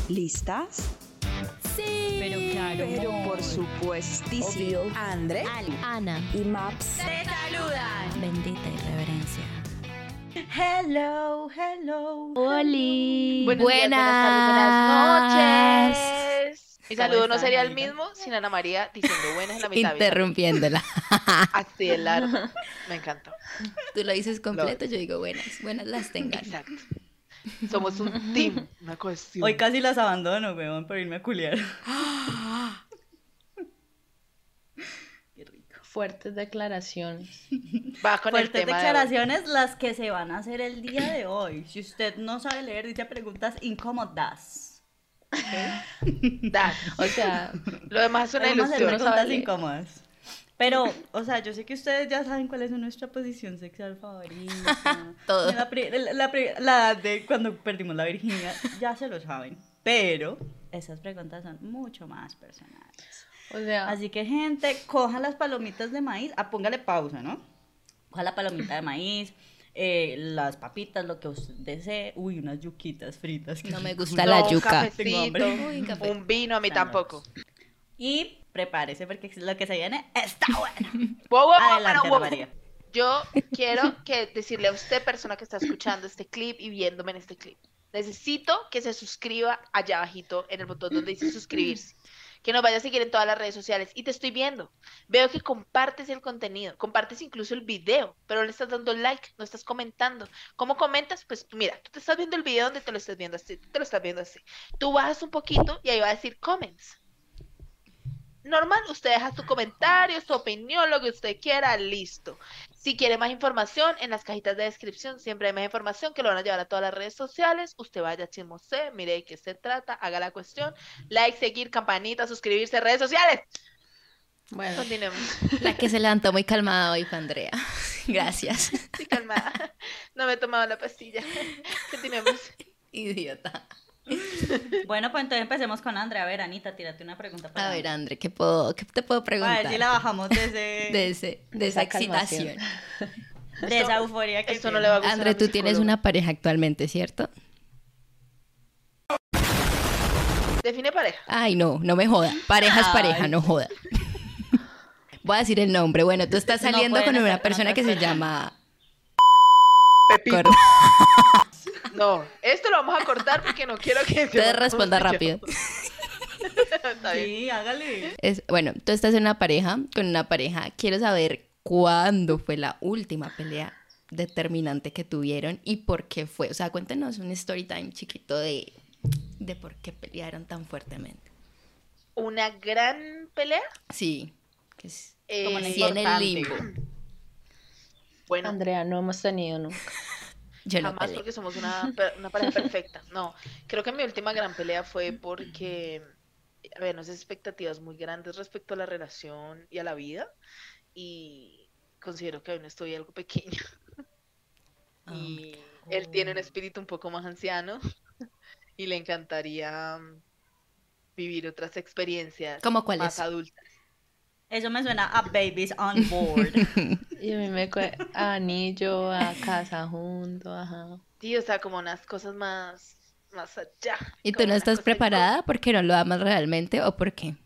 ¿Listas? Sí. Pero claro. Pero por supuestísimo. Obvio. Andre, Ali, Ana Y Maps. te saludan. Bendita irreverencia. Hello, hello. Oli. Buenos días, buenas tardes, buenas noches. Mi ¿Cómo saludo no estás, sería el Anita? mismo sin Ana María diciendo buenas en la mitad. Interrumpiéndola. Así de largo. Me encantó. Tú lo dices completo, yo digo buenas las tengan. Exacto. Somos un team, una cohesión. Hoy casi las abandono, weón, por irme a culiar. Qué rico. Fuertes declaraciones. Va con el Fuertes tema declaraciones las que se van a hacer el día de hoy. Si usted no sabe leer, dice preguntas incómodas. de hoy. Da. O sea, Lo demás es una Vamos a hacer ilusión. preguntas sabe leer. incómodas. Pero, o sea, yo sé que ustedes ya saben cuál es nuestra posición sexual favorita. Todo. La de cuando perdimos la virginidad, ya se lo saben. Pero esas preguntas son mucho más personales. o sea, Así que, gente, coja las palomitas de maíz. Póngale pausa, ¿no? Coja la palomita de maíz, las papitas, lo que usted desee. Uy, unas yuquitas fritas. No me rico. gusta No, la un yuca. Tengo cafecito, hambre. Uy, café. un vino, a mí Están tampoco. Y prepárese porque lo que se viene está bueno. Wow, wow, Adelante, wow, Ana wow. María. Yo quiero decirle a usted, persona que está escuchando este clip y viéndome en este clip, necesito que se suscriba allá abajito en el botón donde dice suscribirse, que nos vaya a seguir en todas las redes sociales. Y te estoy viendo, veo que compartes el contenido, compartes incluso el video, pero no le estás dando like, no estás comentando. ¿Cómo comentas? Pues mira, tú te estás viendo el video donde te lo estás viendo así, tú te lo estás viendo así. Tú bajas un poquito y ahí va a decir comments. Normal, usted deja su comentario, su opinión, lo que usted quiera, listo. Si quiere más información, en las cajitas de descripción siempre hay más información que lo van a llevar a todas las redes sociales. Usted vaya, chismose, mire de qué se trata, haga la cuestión. Like, seguir, campanita, suscribirse, redes sociales. bueno, Continuemos. La que se levantó muy calmada hoy fue Andrea. Gracias. Sí, calmada. No me he tomado la pastilla. Continuemos. Idiota. Bueno, pues entonces empecemos con Andrea. A ver, Anita, tírate una pregunta para A ver, Andrea. André, qué te puedo A preguntar? ver si la bajamos de De esa esa calmación. excitación. de esa euforia que Esto no le va a gustar. André, a mi tú tienes psicóloga. una pareja actualmente, ¿cierto? Define pareja. Ay, no me joda. Pareja es pareja, Ay. no joda. Voy a decir el nombre. Bueno, tú estás No saliendo pueden con estar una con persona otras que se personas. llama... Pepito. Cor- No, esto lo vamos a cortar porque no quiero que se Ustedes responda rápido. Está bien. Sí, hágale. Bueno, tú estás en una pareja, con una pareja. Quiero saber cuándo fue la última pelea determinante que tuvieron y por qué fue. O sea, cuéntenos un story time chiquito de por qué pelearon tan fuertemente. Una gran pelea. Sí, que es Como Eh, sí, en el importante. limbo. bueno, Andrea, no hemos tenido nunca. Yo no jamás peleé. porque somos una pareja perfecta. No, creo que mi última gran pelea fue porque había unas expectativas muy grandes respecto a la relación y a la vida. Y considero que aún estoy algo pequeña. Y él tiene un espíritu un poco más anciano y le encantaría vivir otras experiencias ¿Cómo cuáles? más adultas. Eso me suena a babies on board. Y a mí me a anillo, a casa junto, ajá. Sí, o sea, como unas cosas más allá. ¿Y tú como no una estás cosa preparada porque no lo amas realmente o por qué?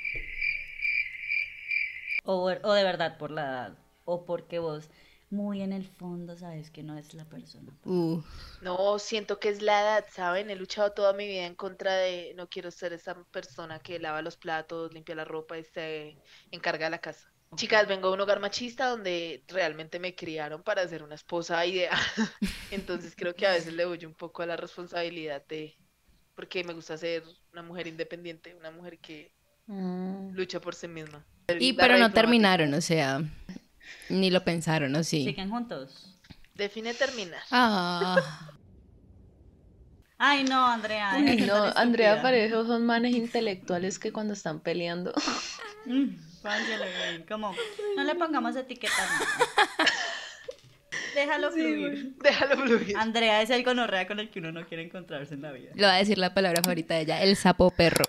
O de verdad por la edad. O porque vos muy en el fondo sabes que no es la persona. No, siento que es la edad, ¿saben? He luchado toda mi vida en contra de, no quiero ser esa persona que lava los platos, limpia la ropa y se encarga de la casa. Chicas, vengo de un hogar machista donde realmente me criaron para ser una esposa ideal. Entonces creo que a veces le huyo un poco a la responsabilidad porque me gusta ser una mujer independiente, una mujer que lucha por sí misma. Y La pero no diplomática. terminaron, o sea, ni lo pensaron, ¿o sí? ¿Siguen juntos? Define terminar. Ah, Ay, no, Andrea. Uy, deja de ser no, tan Andrea estúpida. parece esos son manes intelectuales que cuando están peleando. Pánsele, güey, como, no le pongamos etiqueta a nada. Déjalo fluir. Déjalo fluir. Andrea es el gonorrea con el que uno no quiere encontrarse en la vida. le voy a decir la palabra favorita de ella, el sapo perro.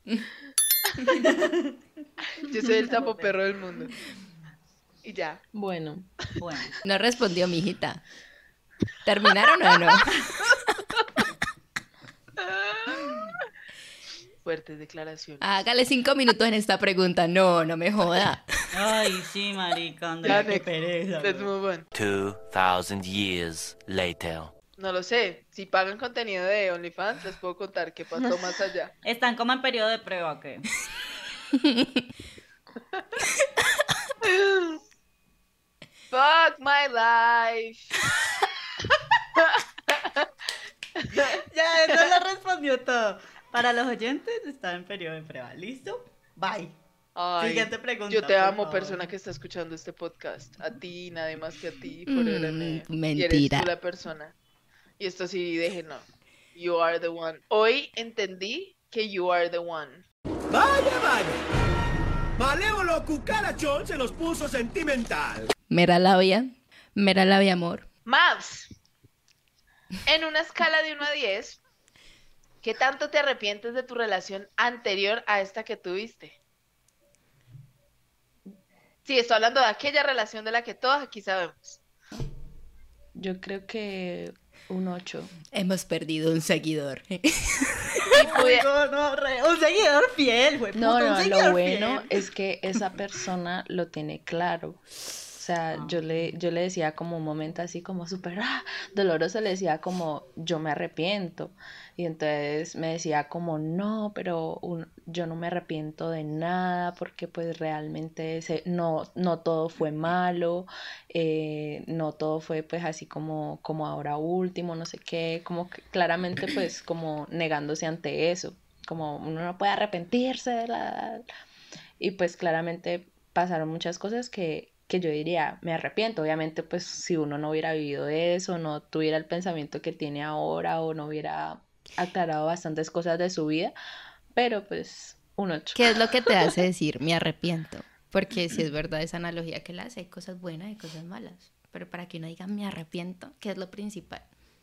Yo soy el sapo perro del mundo. Y ya. Bueno, Bueno, No respondió mi hijita. ¿Terminaron o no? Fuertes declaraciones. Hágale 5 minutos en esta pregunta. No, no me joda. Ay, sí, marica, Andrea, Ya, qué next. pereza. Let's güey. move on. 2,000 years later. No lo sé. Si pagan contenido de OnlyFans, les puedo contar qué pasó más allá. ¿Están como en periodo de prueba o qué? Fuck my life. Ya, eso lo respondió todo. Para los oyentes, está en periodo de prueba. ¿Listo? Bye. Ay, Siguiente pregunta, yo te por amo, favor. persona que está escuchando este podcast. A ti, nadie más que a ti. Forever and ever. Y mentira. eres tú la persona. Y esto sí, déjenlo. You are the one. Hoy entendí que you are the one. Vaya, vaya. Malévolo cucarachón se los puso sentimental. Mera labia amor. Mavs, en una escala de 1 a 10, ¿qué tanto te arrepientes de tu relación anterior a esta que tuviste? Sí, estoy hablando de aquella relación de la que todos aquí sabemos. Yo creo que un 8. Hemos perdido un seguidor. Y pude- Un seguidor fiel, güey. No, puta, un no, seguidor lo bueno fiel. es que esa persona lo tiene claro. O sea, yo le decía como un momento así como súper doloroso, le decía como yo me arrepiento. Y entonces me decía como no, pero yo no me arrepiento de nada porque pues realmente no todo fue malo, no todo fue pues así como ahora último, no sé qué, como que claramente pues como negándose ante eso, como uno no puede arrepentirse de la... Y pues claramente pasaron muchas cosas que yo diría, me arrepiento. Obviamente, pues si uno no hubiera vivido eso, no tuviera el pensamiento que tiene ahora o no hubiera aclarado bastantes cosas de su vida, pero pues un 8. ¿Qué es lo que te hace decir me arrepiento? Porque si es verdad esa analogía que la hace, hay cosas buenas y cosas malas. Pero para que uno diga me arrepiento, ¿qué es lo principal?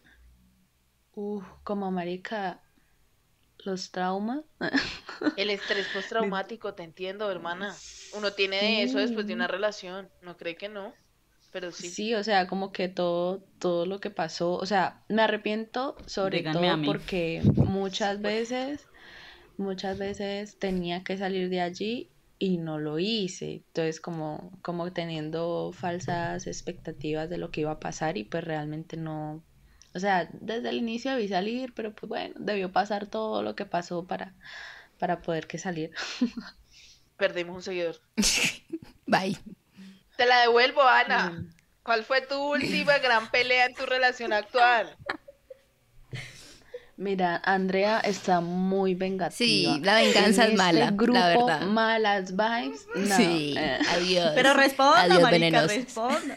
Como marica, los traumas. El estrés postraumático, te entiendo, hermana. Uno tiene eso después de una relación. No cree que no, pero sí. Sí, o sea, como que todo lo que pasó, o sea, me arrepiento sobre Díganme a todo mí. porque muchas veces tenía que salir de allí y no lo hice. Entonces, como teniendo falsas expectativas de lo que iba a pasar y pues realmente no, o sea, desde el inicio debí salir, pero pues bueno, debió pasar todo lo que pasó para poder que salir. Perdimos un seguidor. Bye. Te la devuelvo, Ana. ¿Cuál fue tu última gran pelea en tu relación actual? Mira, Andrea está muy vengativa. Sí, la venganza En es mala, este grupo, la verdad. malas vibes, no. Sí, adiós. Pero responda, Adiós, marica, venenosos. responda.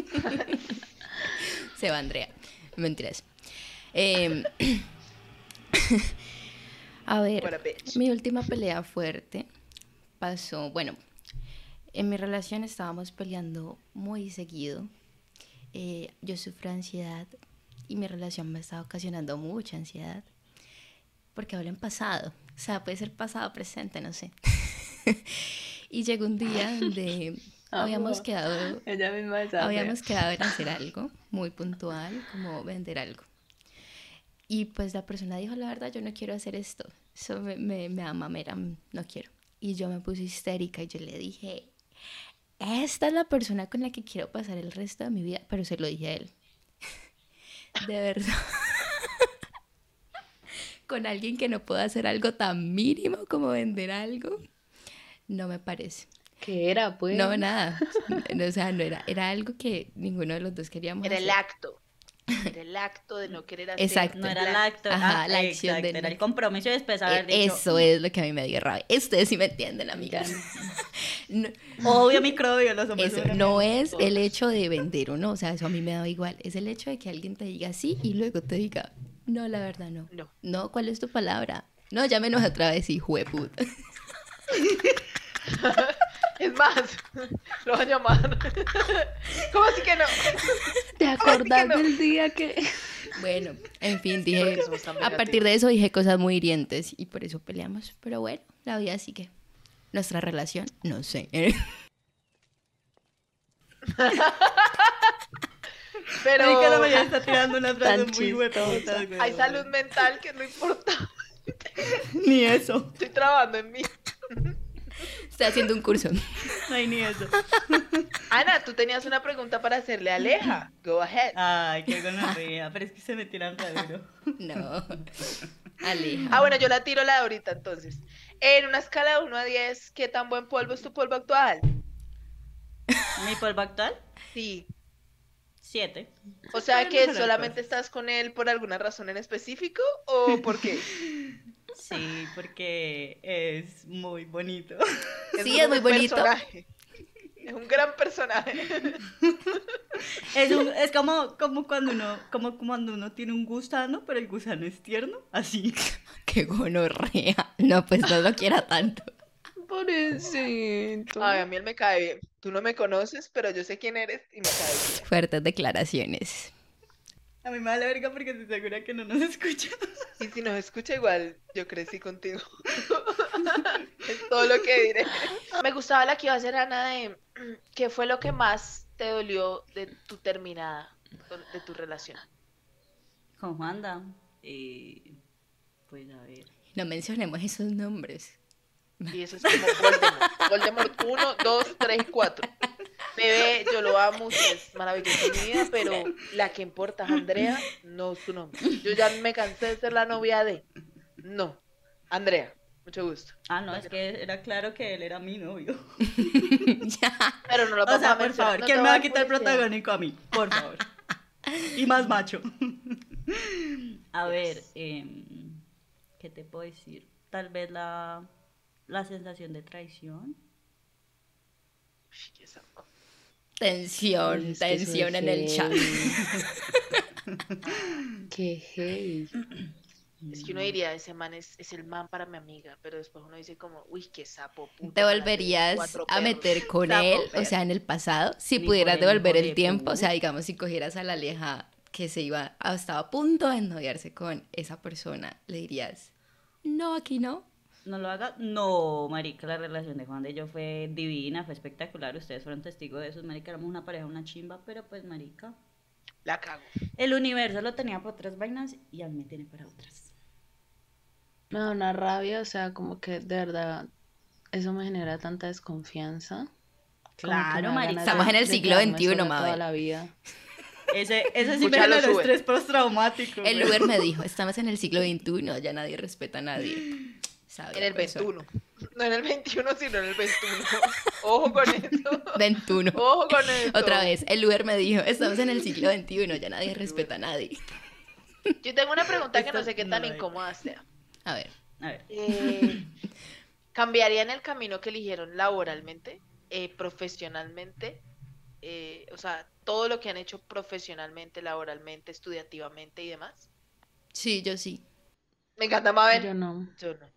Se va Andrea. Mentiras. A ver, What a bitch. mi última pelea fuerte pasó, bueno, en mi relación estábamos peleando muy seguido. Yo sufro ansiedad y mi relación me estaba ocasionando mucha ansiedad. Porque hablo en pasado, o sea, puede ser pasado o presente, no sé. Y llegó un día donde habíamos quedado Ella misma sabe. Habíamos quedado en hacer algo muy puntual, como vender algo. Y pues la persona dijo, la verdad, yo no quiero hacer esto. Eso me da mamera, no quiero. Y yo me puse histérica y yo le dije, esta es la persona con la que quiero pasar el resto de mi vida. Pero se lo dije a él. De verdad. Con alguien que no pueda hacer algo tan mínimo como vender algo, no me parece. ¿Qué era, pues? No, nada. No, o sea, no era algo que ninguno de los dos queríamos Era hacer. el acto. Era el acto de no querer hacer. Exacto. No era el acto. Ajá, la acción exacto, del- era el compromiso y después haber dicho. Eso es lo que a mí me dio rabia. Ustedes sí me entienden, amigas. No, Obvio, microbio, los hombres. eso son no amigos. es el hecho de vender o no, o sea, eso a mí me da igual. Es el hecho de que alguien te diga sí y luego te diga, no, la verdad no. No. No, ¿cuál es tu palabra? No, llámenos otra vez, hijo de puta. Es más, lo van a llamar. ¿Cómo así que no? ¿Te acordás no? del día que...? Bueno, en fin, porque dije, somos tan a partir de eso dije cosas muy hirientes y por eso peleamos. Pero bueno, la vida sigue. Nuestra relación, no sé. Pero Ay, que la mañana está tirando unas frases Tan muy hueputas, chistosa. güey. hay salud mental que no importa. Ni eso. Estoy trabajando en mí. Estoy haciendo un curso. No hay ni eso. Ana, tú tenías una pregunta para hacerle a Aleja. Go ahead. Ay, qué gonorrea. Pero es que se me tiran re duro. No. Aleja. Ah, bueno, yo la tiro la de ahorita entonces. En una escala de 1 a 10, ¿qué tan buen polvo es tu polvo actual? ¿Mi polvo actual? Sí. 7. O sea Pueden que mejorar solamente cosas. estás con él por alguna razón en específico o por qué? Sí, porque es muy bonito. Sí, es muy un bonito. personaje. Es un gran personaje. Es como cuando uno tiene un gusano, pero el gusano es tierno. Así. Qué gonorrea. No, pues no lo quiera tanto. Pobrecito. Ay, a mí él me cae bien. Tú no me conoces, pero yo sé quién eres y me cae bien. Fuertes declaraciones. A mí me da la verga porque estoy segura que no nos escucha. Y si nos escucha igual, yo crecí contigo. Es todo lo que diré. Me gustaba la que iba a hacer Ana de ¿qué fue lo que más te dolió de tu terminada, de tu relación? Con Juanda. Pues a ver. No mencionemos esos nombres. Y eso es como Voldemort. Voldemort 1, 2, 3 y 4. Bebé, yo lo amo, usted es maravilloso en mi vida, pero la que importa es Andrea, no su nombre. Yo ya me cansé de ser la novia de. No, Andrea, mucho gusto. Ah, no, es que era claro que él era mi novio. Ya. Pero no lo O vamos sea, a por mencionar, favor, no ¿quién te me voy va a a quitar el publicidad. protagónico a mí? Por favor. Y más macho. A ver, ¿qué te puedo decir? Tal vez la sensación de traición. Uy, qué saco. Tensión, Es que eso tensión es en el chat. Qué heavy. Es que uno diría, ese man es el man para mi amiga, pero después uno dice como, uy, qué sapo, puto. ¿Te ojalá volverías tuviera 4 a perros. meter con Sapo, él? O perro. sea, en el pasado, si Ni pudieras por el devolver hijo el de tiempo, o sea, puta. digamos, si cogieras a la Aleja que estaba a punto de ennoviarse con esa persona, le dirías, no, aquí no. No lo haga. No, marica, la relación de Juan de yo fue divina, fue espectacular. Ustedes fueron testigos de eso, marica. Éramos una pareja, una chimba, pero pues, marica. La cago. El universo lo tenía para otras vainas y a mí me tiene para otras. Me da una rabia, o sea, como que de verdad eso me genera tanta desconfianza. Como que me Claro, da marica. ganas Estamos en el de siglo quedarme XXI, sola Mabel. toda la vida. Ese sí me Escúchalo, generó sube. estrés postraumático. El güey. Uber me dijo, estamos en el siglo XXI, ya nadie respeta a nadie. Sabe En la el persona. 21. No en el 21, sino en el 21. Ojo con eso. 21. Ojo con eso. Otra vez, el Uber me dijo, estamos en el siglo XXI, ya nadie respeta a nadie. Yo tengo una pregunta que Esta no sé qué no tan la vi. incómoda sea. A ver, A ver. ¿Cambiarían el camino que eligieron laboralmente, profesionalmente? O sea, todo lo que han hecho profesionalmente, laboralmente, estudiativamente y demás. sí, yo sí. Me encanta Mabel. Yo no. Yo no.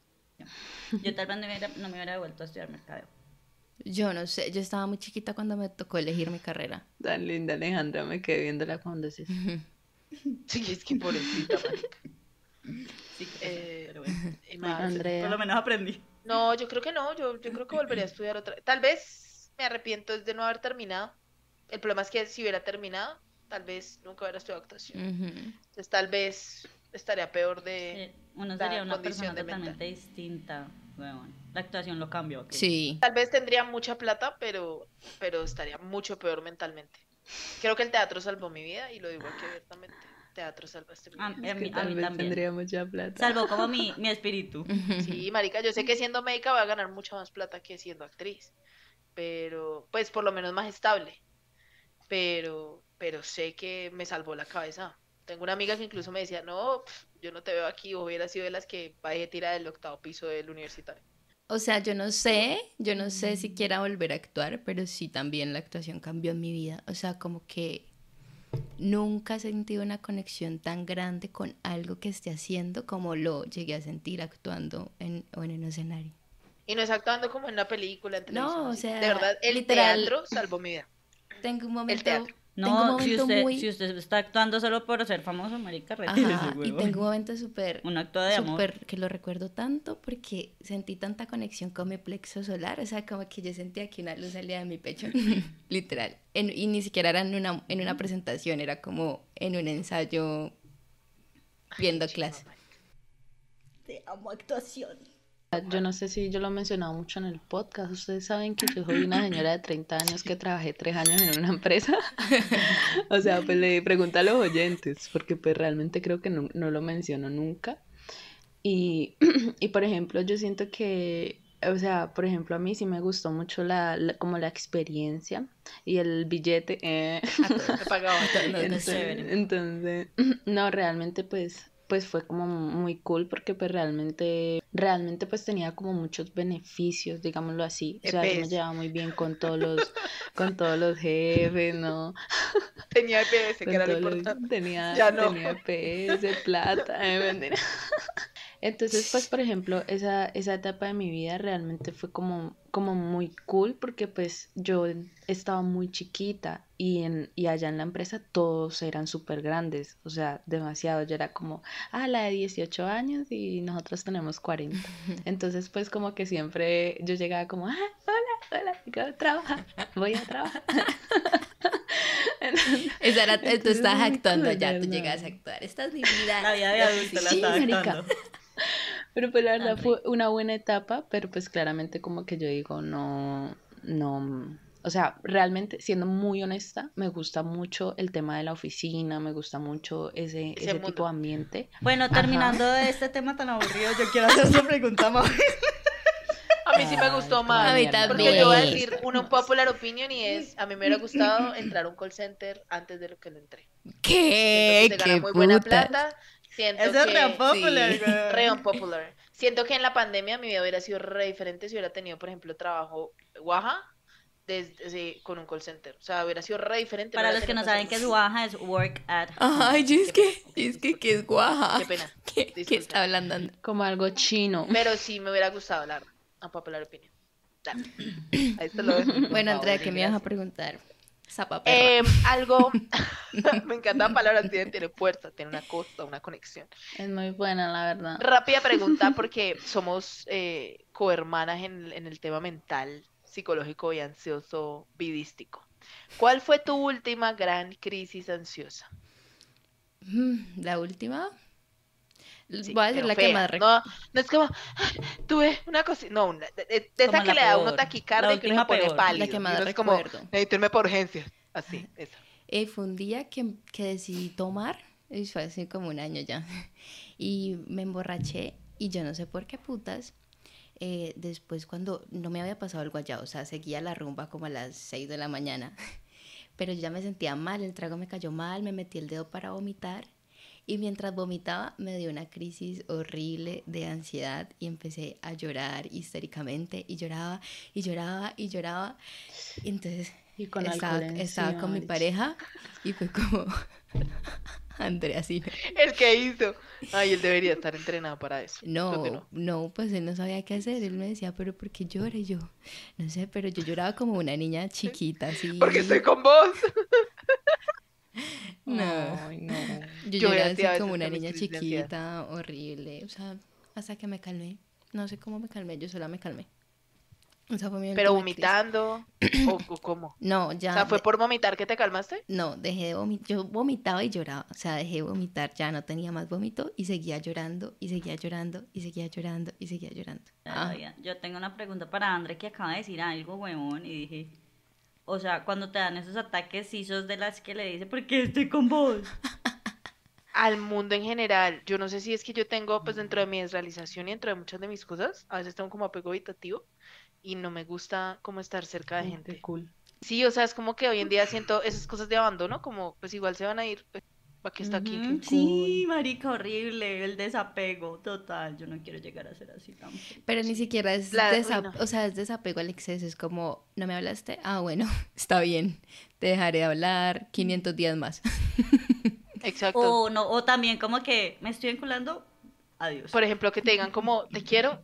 Yo tal vez no me hubiera devuelto a estudiar mercadeo. Yo no sé, yo estaba muy chiquita cuando me tocó elegir mi carrera. Tan linda Alejandra, me quedé viéndola cuando decís. Sí, es que pobrecita, marica. Sí, que pero bueno. Imagínate. Andrea. Por lo menos aprendí. No, yo creo que no. Yo creo que volvería a estudiar otra. Tal vez me arrepiento de no haber terminado. El problema es que si hubiera terminado, tal vez nunca hubiera estudiado actuación. Ujú. Entonces, tal vez estaría peor de. Uno la sería una condición persona de totalmente distinta. Weón. La actuación lo cambió. ¿ok? Sí. Tal vez tendría mucha plata, pero estaría mucho peor mentalmente. Creo que el teatro salvó mi vida y lo digo aquí abiertamente. Teatro salvaste mi A, vida. a mí, a Tal mí vez también. tendría mucha plata. Salvo como mi espíritu. Sí, marica, yo sé que siendo médica voy a ganar mucha más plata que siendo actriz, pero pues por lo menos más estable. Pero sé que me salvó la cabeza. Tengo una amiga que incluso me decía, no, yo no te veo aquí, vos hubieras sido de las que vaya a tirar del 8º piso del universitario. O sea, yo no sé si quiera volver a actuar, pero sí también la actuación cambió en mi vida. O sea, como que nunca he sentido una conexión tan grande con algo que esté haciendo como lo llegué a sentir actuando en un escenario. Y no es actuando como en una película, en televisión. No, o así. sea, De verdad, el literal. teatro salvó mi vida. Tengo un momento, teatro. tengo un No, si momento usted, muy... si usted está actuando solo por ser famoso, marica, retírese, Ajá, y huevón. tengo un momento súper, Un acto de amor. súper que lo recuerdo tanto porque sentí tanta conexión con mi plexo solar, o sea, como que yo sentía que una luz salía de mi pecho, literal, y ni siquiera era en una presentación, era como en un ensayo viendo clase. Te amo, actuación. Yo no sé si yo lo he mencionado mucho en el podcast. Ustedes saben que yo soy una señora de 30 años que trabajé 3 años en una empresa. O sea, pues le pregunto a los oyentes, porque pues realmente creo que no lo menciono nunca. Y, y por ejemplo, yo siento que, o sea, por ejemplo, a mí sí me gustó mucho como la experiencia y el billete. Me pagaba. Entonces, no, realmente pues fue como muy cool porque pues realmente pues tenía como muchos beneficios, digámoslo así. O sea, yo me EPS. llevaba muy bien con todos los jefes, ¿no? Tenía EPS, que Con era lo todos los, importante. tenía Ya no. EPS, plata, mentira. Entonces, pues, por ejemplo, esa etapa de mi vida realmente fue como muy cool porque pues yo estaba muy chiquita y allá en la empresa todos eran súper grandes, o sea, demasiado. Yo era como, la de 18 años y nosotros tenemos 40. Entonces, pues, como que siempre yo llegaba como, hola, voy a trabajar. Esa era, tú Entonces, estabas muy actuando cool, ya, tú ¿verdad? llegas a actuar. Esta es mi vida. La vida de adulto la Sí, estaba marica. actuando. Pero pues la verdad fue una buena etapa, pero pues claramente como que yo digo, no, o sea, realmente siendo muy honesta, me gusta mucho el tema de la oficina, me gusta mucho ese tipo mundo. de ambiente. Bueno, terminando de este tema tan aburrido, yo quiero hacer otra pregunta más. A mí sí me Ay, gustó cómo más. A mí mierda, también. Porque yo voy a Bien. decir una popular opinion y es, a mí me hubiera gustado entrar a un call center antes de lo que lo entré. Siento ¿Qué? que se gana ¿Qué muy buena putas? plata. Siento Eso es re que popular, sí. güey. re unpopular. Siento que en la pandemia mi vida hubiera sido re diferente si hubiera tenido, por ejemplo, trabajo guaja con un call center. O sea, hubiera sido re diferente. Para hubiera los que no tenido saben qué es hacer- Waha, es work at Ay, yo es Qué que es guaja. Qué pena. ¿Qué Disculpe. está hablando? como algo chino. Pero sí me hubiera gustado, la verdad. Unpopular opinion. Dale. Ahí te lo dejo. Bueno, Andrea, favor, ¿qué me ibas a gracias. preguntar? Zapa perra. Algo, me encanta la palabra, tiene fuerza, tiene una costa, una conexión. Es muy buena, la verdad. Rápida pregunta porque somos cohermanas en el tema mental, psicológico y ansioso vidístico. ¿Cuál fue tu última gran crisis ansiosa? La última. Sí, Voy a decir pero la que fea. más No es como, tuve una cosa, no, de esa Como que la le da uno peor, taquicardia la y que uno se última pone peor. pálido. La que y más uno es como, recuerdo. necesito irme por urgencias. Así, esa. Fue un día que decidí tomar, y fue así como un año ya, y me emborraché y yo no sé por qué putas. Después cuando no me había pasado el guayao, o sea, seguía la rumba como a las 6 de la mañana, pero yo ya me sentía mal, el trago me cayó mal, me metí el dedo para vomitar y mientras vomitaba me dio una crisis horrible de ansiedad y empecé a llorar histéricamente y lloraba y lloraba y lloraba. Y entonces Y con estaba alcohol con encima, mi marica. pareja y fue como, Andrea, sí, El que hizo. Ay, él debería estar entrenado para eso. no, Continúa. pues él no sabía qué hacer, él me decía, pero ¿por qué llora? Y yo, no sé, pero yo lloraba como una niña chiquita, así. Porque estoy con vos. No, Ay, no. yo Yo lloraba así a así veces como una con mis niña crisis de ansiedad. chiquita, horrible, o sea, hasta que me calmé, no sé cómo me calmé, yo sola me calmé. Esa fue mi Pero última crisis. vomitando. ¿O cómo? No, O ya, sea, ¿fue por vomitar que te calmaste? no, dejé de vomitar, yo vomitaba y lloraba, o sea, dejé de vomitar, ya no tenía más vómito y seguía llorando y seguía llorando y seguía llorando y seguía llorando. Ah, Oiga, yo tengo una pregunta para André que acaba de decir algo, huevón, y dije, o sea, cuando te dan esos ataques, sí sos de las que le dice, ¿por qué estoy con vos? Al mundo en general. Yo no sé si es que yo tengo, pues dentro de mi desrealización y dentro de muchas de mis cosas, a veces tengo como apego evitativo y no me gusta como estar cerca de Qué gente. cool. Sí, o sea, es como que hoy en día siento esas cosas de abandono, como pues igual se van a ir, ¿para qué está aquí? Ujú, sí, marica, horrible, el desapego, total, yo no quiero llegar a ser así tampoco. pero ni siquiera es Uy, no. o sea, es desapego al exceso, es como, ¿no me hablaste? Ah, bueno, está bien, te dejaré de hablar 500 días más. Exacto. O no, o también como que me estoy enculando, adiós. Por ejemplo, que te digan como, te quiero,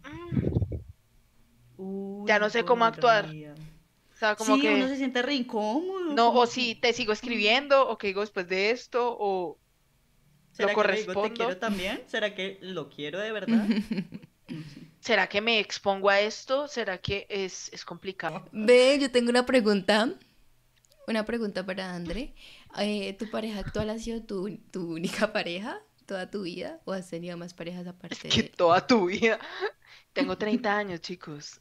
Uy, ya no sé cómo actuar. gonorrea. o sea, como Sí, que, uno se siente re incómodo. no, como o que- si te sigo escribiendo, o que digo después de esto, o ¿Será lo que le digo te correspondo. quiero también? ¿Será que lo quiero de verdad? ¿Será que me expongo a esto? ¿Será que es complicado? Ve, yo tengo una pregunta para André. ¿Tu pareja actual ha sido tu única pareja? toda tu vida o has tenido más parejas aparte Que de... toda tu vida. Tengo 30 años, chicos.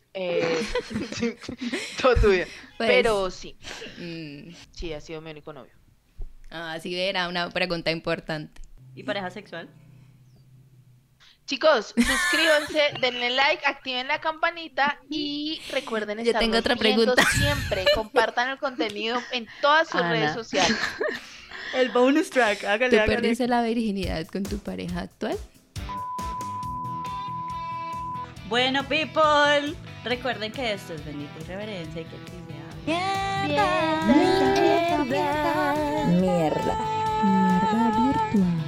Toda tu vida. Pues, Pero sí, mm, sí, ha sido mi único novio. sí, era una pregunta importante. ¿Y pareja sexual? Chicos, suscríbanse, denle like, activen la campanita y recuerden Yo tengo estarnos otra viendo pregunta. siempre. Compartan el contenido en todas sus Ana. redes sociales. El bonus track, ¿Tú hágale, hágale. perdiste la virginidad con tu pareja actual? Bueno, people, recuerden que esto es Bendita Irreverencia y que aquí se habla. Mierda virtual.